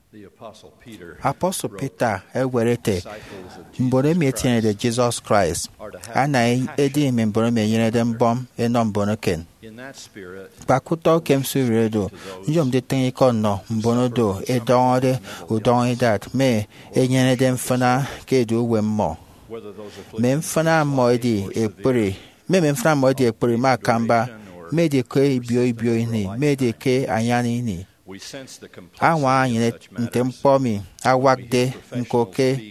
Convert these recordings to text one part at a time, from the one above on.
Apọstọl Pita ewerete mboro mi etinyere Jizọs Kraịst anaghị edi ime mboro mi enyere mbọm ịnọ mboro ken kpakuto kem suredo njom de tengi konno mbono do edonde udon idat me enyere dem fana kedu wemmo me mfana moidi epuri me mfana moidi epuri makamba me de ke ibio ni me de ke anyani ni awa anyine ntempọmi awagde nkoke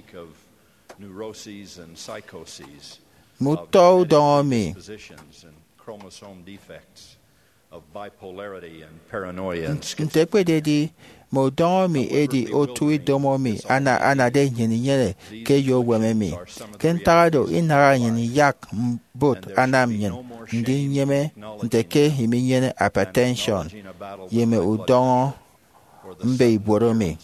muto udomi ntekwededi modomi edi otu idomomi ana de nyeninyere ke yo wememi kentado inara nyeni yak bot anamyen ndi nyeme nteke himinyene hypertension yeme udon mbe iboromi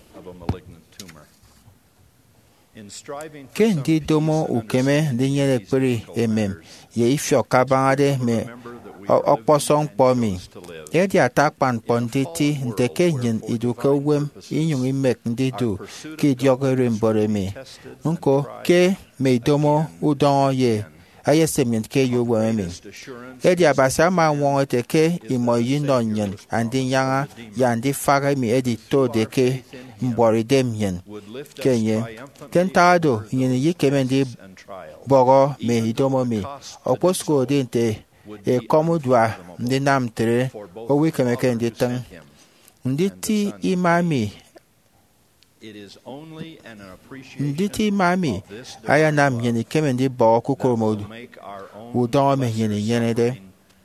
kendi domo ukeme ndi nyere peri emem ye ifyo kabangade me okposong pomi edi atakpan ponditi nteke nyen iduke wem inyung imek ndidu ki diogere mboremi nko ke me domo udon ye ayesemient ke yo wemi edi abasa ma won teke imo yindo nyen andi yanga yandi faga mi edi to deke mbori dem yen kenye tentado yen yikemendi bogo me idomo mi oposko dinte e komudwa ndi namtere o wikemeke ndi tan nditi imami nditi mami aya nam yeni kemendi bo kukoromo udon me yeni de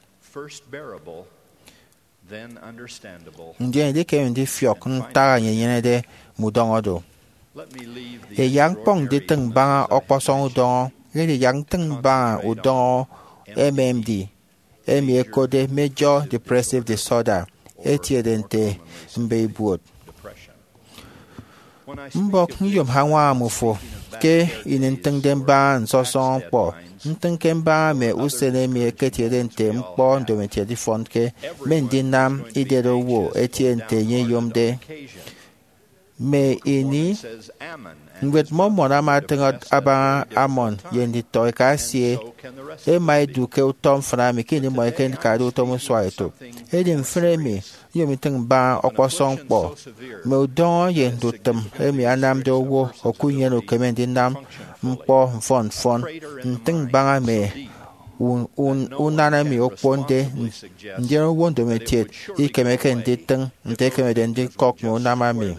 ndi kemendi fiok nta yeni de mudon odo e yang pong de teng ba okposong udon ni yang teng ba udon mmd emi kode major depressive disorder etiedente mbe buot mbok nyom hawa mufo ke inenteng demba nsoson po nteng ba me usene mi ketiedente mpo ndometie di font ke mendinam idero wo etiente nye yomde me ini ngwet momona matenga aba amon yendi toy kasie e mai duke utom frami kini mo ken kadu utom swaito edim fremi yomi teng ba okposong po me udon yendu tem emi anam do wo okunye no kemendi nam mpo fon nteng ba me unana mi okponde ndero wondo metie ikemeke ndi teng ntekemede ndi kok mo namami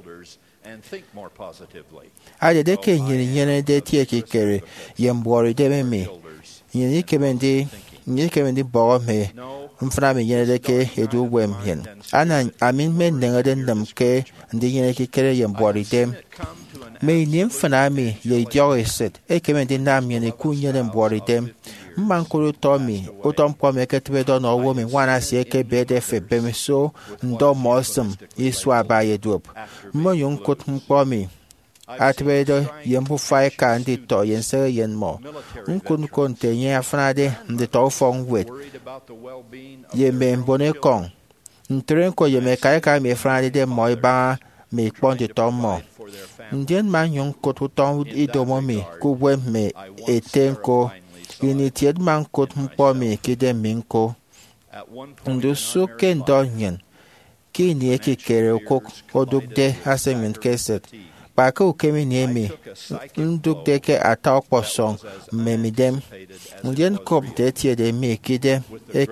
ade de ke nyene de tie kikere yembori de me nyene kemendi bo me mfra me nyene de ke edu wem yen ana amin men ngade ndam ke ndi nyene kikere yembori dem me nim fana mi ye joiset e kemendi nam nyene ku nyene mbori dem mmankuru tomi utom kwame ketwe do no wo mi wana si eke bede fe bemiso ndo mosum isu abaye dup mo yung kut mpomi atwe do yembu fai ka ndi to yense yen mo nkun konte yen afnade ndi to fong wet yeme mbone kong ntren ko yeme kai ka mi frade de mo ba mi ponde to mo ndien man yung kut utom idomo mi ku wem me etenko initiate man kot mpomi kide minko ndu suke ndonyen ki ni ekikere okok odugde assignment keset paka ukemi niemi ndugde ke ata okposong memidem ndien kop de tie de mi kide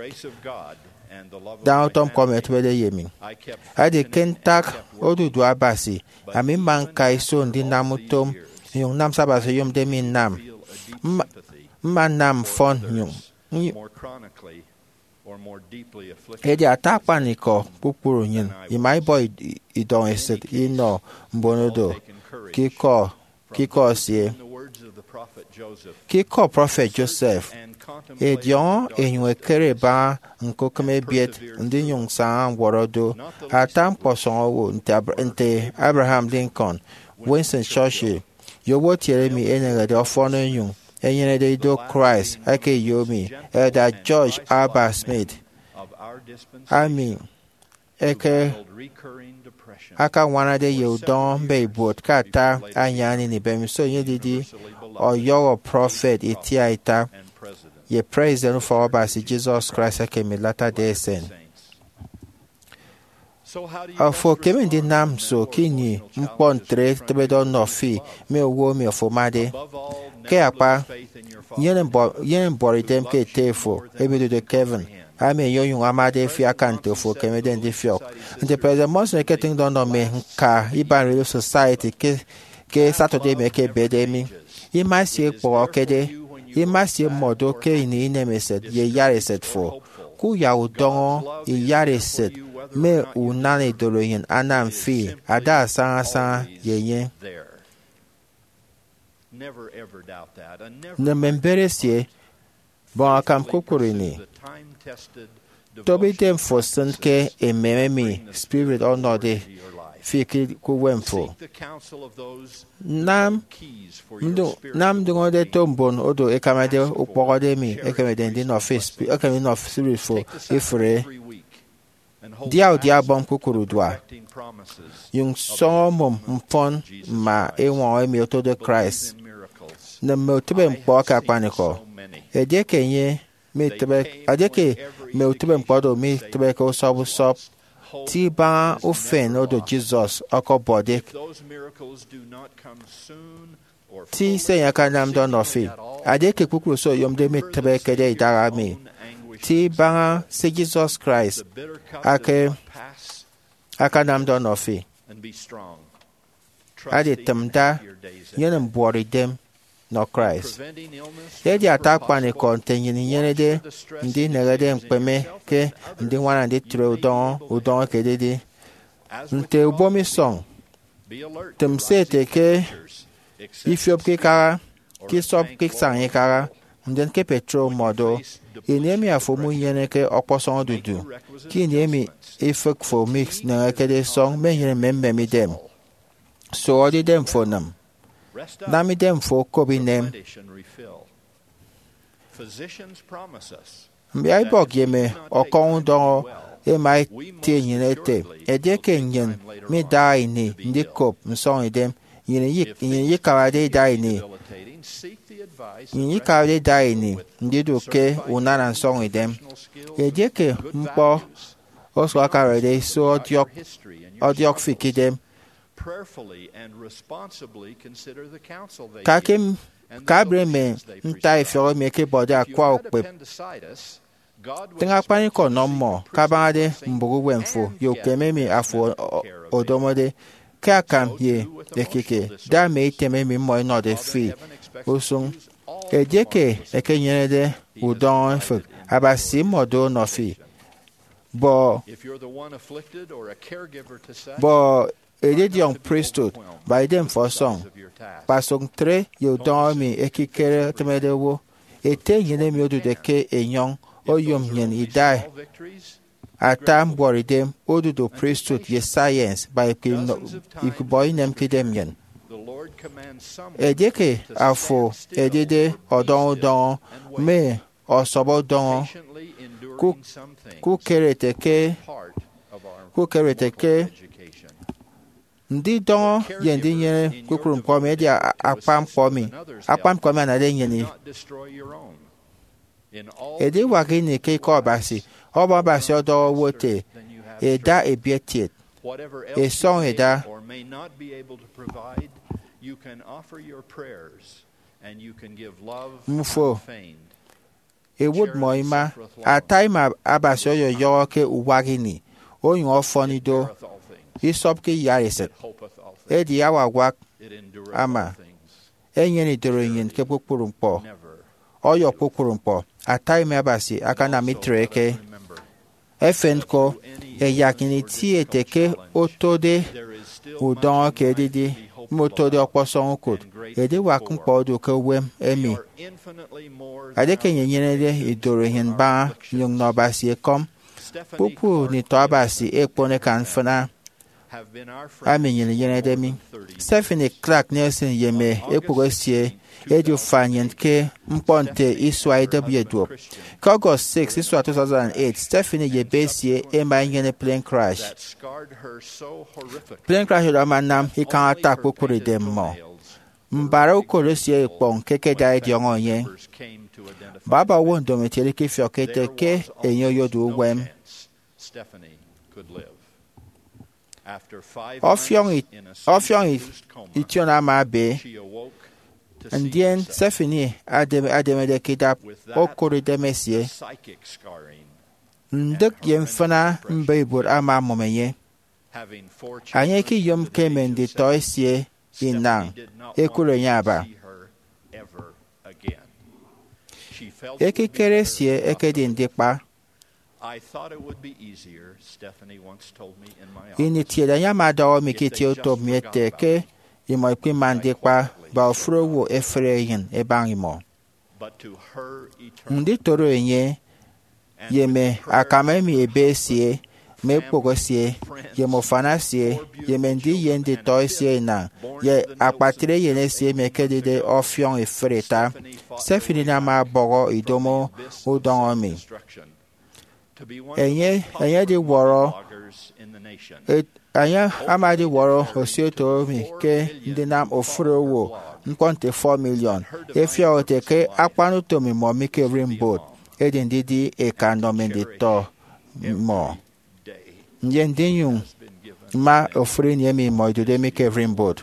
down tom comment wede yemi ade kentak odudu abasi ami man kai so ndi namutom yung nam sabase yom de min nam manam fon nyum edi atapaniko pupuru nyin imai boy idon eset ino mbonodo kiko sie kiko prophet Joseph edion enwe kereba nkokeme biet ndi nyung sa worodo atam poson wo nte Abraham Lincoln Winston Churchill yowo tiere mi enere de ofono nyung enyere de do Christ ake yomi Elder George Alba Smith Amin eke aka wana de ye don be bot kata anyani ni bem so ye didi o your prophet itia ita ye praise the for ba si Jesus Christ ke mi lata de sen afo kemen di nam so kini mpontre tebedo no fi me wo me ofomade ke apa yen bori dem ke tefo ebido de Kevin ame yo yung amade fi akante fo kemeden di fiok the president most getting don no me ka iban radio society ke Saturday me ke bedemi imasi po kede imasi modo ke ni nemeset ye yareset fo ku ya udon yareset me unane doloyin anam fi ada san ye never ever doubt that and never na memberesie bon akam kukurini tobi dem for ke ememi spirit onode fiki kuwemfo nam dungo de tombon odo ekamade upogode mi ekamede ndi no face ekamede no spirit for ifre dia bom kukuru dwa yung so mom mpon ma enwo emi otodo Christ na motube mpo ka paniko edeke nye metebe adeke motube mpo do metebe ko sob ti ba ofen odo Jesus akobode ti se yakanam don ofi adeke kukuru so yomde metebe kede idara mi ti ba se Jesus Christ akanam don ofi ade temda yenem bori dem no Christ yedi atakpa ni kontenyi ni yenede ndi negede mkpeme ke ndi wana ndi tre udon kedede nte ubomi song temsete ke ifiop ke kara ki sop ke sanye kara nden ke petrol modo inemi afomu yeneke okposon dudu ki inemi ifek fo mix negede song menye memmemi dem so odi dem for nam nami dem fo kobi nem mbi ai bok yeme okon don e mai tie nyinete edeke nyen mi dai ni ndi kop nson dem yin kawade dai ni yin kawade dai ni ndi doke unana nson dem edeke mpo oso akarede so odiok fikidem kakim kabreme nta ifeoro meke bode akwa okpe tenga pani ko nomo kabade mbugu wemfo yo kememi afo odomode ka kam ye ekeke da me iteme mi mo no de fi osun ejeke ekenyede udon fo abasi modo no fi bo ededi on priesthood by them for song pasong 3 yo don mi ekikere temedewo ete yene mi odu de ke enyon oyom yen idai atam boridem odu do priesthood ye science by boy nem kidem yen edeke afo edede odon me osobo don ku kerete ke ndi don yendi nyere kukuru mpomi edi akpa mpomi na de nyeni edi wagini ke ko basi oba basi odo wote eda ebietit e son eda mfo ewud moima ataima abasi oyo yo ke uwagini oyun ofonido isop ke yareset edi awagwak ama enyeni doroyin ke pokpurumpo oyo pokpurumpo ataime abasi akana mitreke efenko eyakini tiete ke otode udon ke didi motode okposon kod edi wakumpo do ke wem emi adeke nyenyenede idoroyin ba yung no abasi kom pupu ni to abasi ekpone kan fana have been our ami friends nyen yene for demi more than 30 Stephanie Clark Nelson yeme ekpogosie edu fanyen ke mponte iswa IW duop ka August 6 iswa 2008 Stephanie yebesie ema yene plane crash that scarred her so horrifically. plane crash do manam ikan Only attack her pokuri painted dem mo toenails mbara ukolosie ikpong keke dai di ongo yen members came to identify baba them. won dometeri ke fiokete There ke was enyo almost yodu no wem chance Stephanie could live. After 5 Ofyong months in a ofyong sleep-induced coma, itiona ma be she awoke to see ndien herself. Stephanie ademede kidap With that, okuri demesie psychic scarring, nduk yem fana mbebur ama momenye having 4 anye children ki yom under the age kemen of di 7, toisie inang Stephanie did not ekuro want nyaba to see her ever again. She felt it would be ekikere better sie not ekedi to. ndikpa I thought it would be easier, Stephanie once told me in my ini office. tieda nyama dawo mikiti oto miete ke imo ikpi mandikpa ba ofuro wo efere yin ebang imo But to her eternal ndi toro enye and yeme with prayer akame mi for ebe her sie mekpogo sie yemo fana sie yeme ndi ye ndi toisie na ye akpatire yene sie mekedide ofyong efreta Stephanie na ma bogo idomo udongomi destruction. To be one of the enye most enye di popular woro bloggers in the nation. anya amadi woro osieto mi ke ndị nam ofuro wo nkwonte 4 million efia oteke akpanu tomi mo mike rimboat edi ndidi ekanomi to mo Day nje ndị yun has been given. ma ofuri ni emi mo idude mike rimboat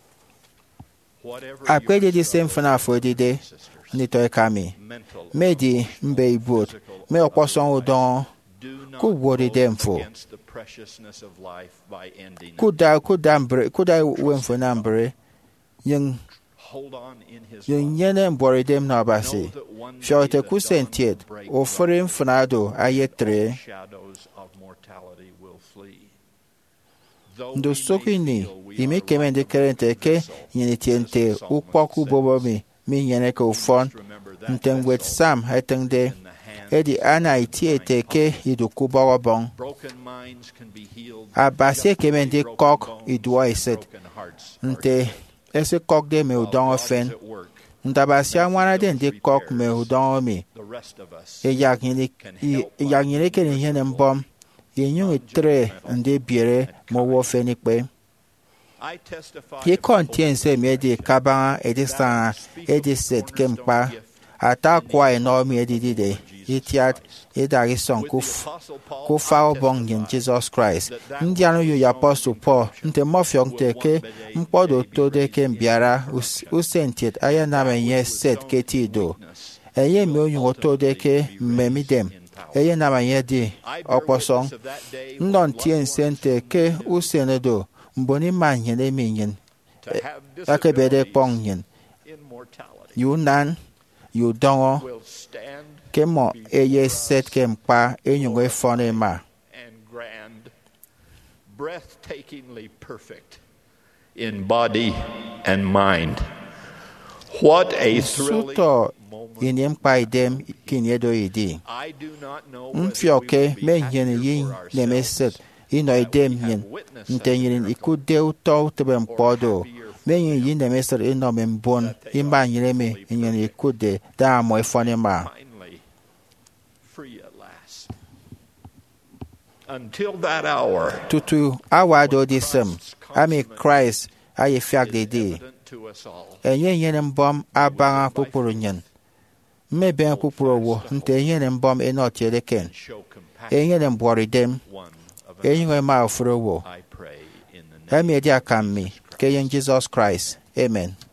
Whatever akpede your di same struggle, fana afọ edide sisters, ndị to ekami mental medi mbe iboat me okposon udon do not ku wori go dem fo against the preciousness of life by ending it. kuda wemfo na mbere yung Hold on in his yung love. nyene mbori dem na Know obasi that one day Fiote the kusentiet dawn will break ofere mfunado ayetre shadows of mortality will flee. Though ndo we sokini may feel we imi are kemende like a kerente broken ke vessel, nyene as tiente the psalmist ukpoku says, bobomi mi nyene ke we ufon must remember that ntengwet vessel sam etengde in the hands edi ana of itiete divine ke power. iduku borobon Broken minds can be healed abasi just the way kemende broken kok bones idua and iset broken hearts are nte healed. ese kok de me While udon God is ofen at work, ntabasi anwana de ndi kok me udon omi the rest of us eyak nyene ke ni nyene mbom yenyung itre ndi biere mo wo fenikpe I testify He of the contains hope a medi kabanga edisana ediset kempa ata kwa enormi edidide itiat edari son kufa obong in Jesus Christ ndị anụ yu apostle Paul nte mofiong teke mkpodo tode kembiara usentiet aya na menye set ketido eye mi onyu otode ke mmemidem eye na menye di okposong ndon tien sente ke usenedo mboni manyen eminyen akebede kpongyen yu nan yu dongo kemo eye set kempa enyungo efone ma and grand, breathtakingly perfect in body and mind. What a thrilling suto moment. inyem pa idem kinyedo idi I do not know whether we mfioke will be menyen happier yin for ourselves nemeset ino idem yin ntenyin ikude uto tebe mpodo menyen yin nemeset ino membon imba nyireme inyen ikude da mo efone ma finally free at last. Until that hour, tutu awado disem ami Christ aye fiak de di evident to us all. enye nyene mbom abanga pupuru nyen mmebe pupuru wo nte nyene mbom enotiede ken Show compassion enye mbori dem one of another. enye ma ofuro wo I pray in the name emi edi akam mi ke yen Jesus Christ amen